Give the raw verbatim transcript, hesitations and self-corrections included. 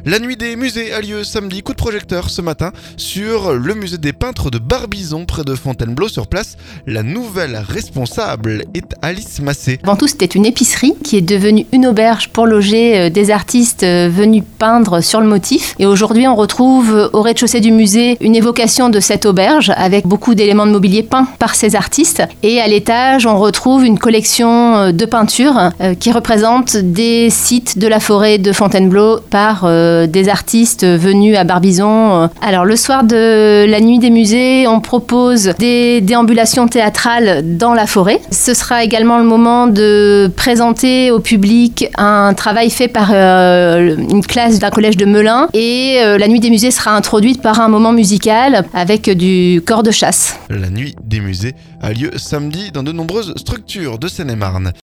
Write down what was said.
La nuit des musées a lieu samedi, coup de projecteur ce matin sur le musée des peintres de Barbizon près de Fontainebleau. Sur place, la nouvelle responsable est Alice Massé. Avant tout, c'était une épicerie qui est devenue une auberge pour loger des artistes venus peindre sur le motif. Et aujourd'hui, on retrouve au rez-de-chaussée du musée une évocation de cette auberge avec beaucoup d'éléments de mobilier peints par ces artistes. Et à l'étage, on retrouve une collection de peintures qui représente des sites de la forêt de Fontainebleau par euh, des artistes venus à Barbizon. Alors le soir de la nuit des musées, on propose des déambulations théâtrales dans la forêt. Ce sera également le moment de présenter au public un travail fait par euh, une classe d'un collège de Melun. Et euh, la nuit des musées sera introduite par un moment musical avec du corps de chasse. La nuit des musées a lieu samedi dans de nombreuses structures de Seine-et-Marne.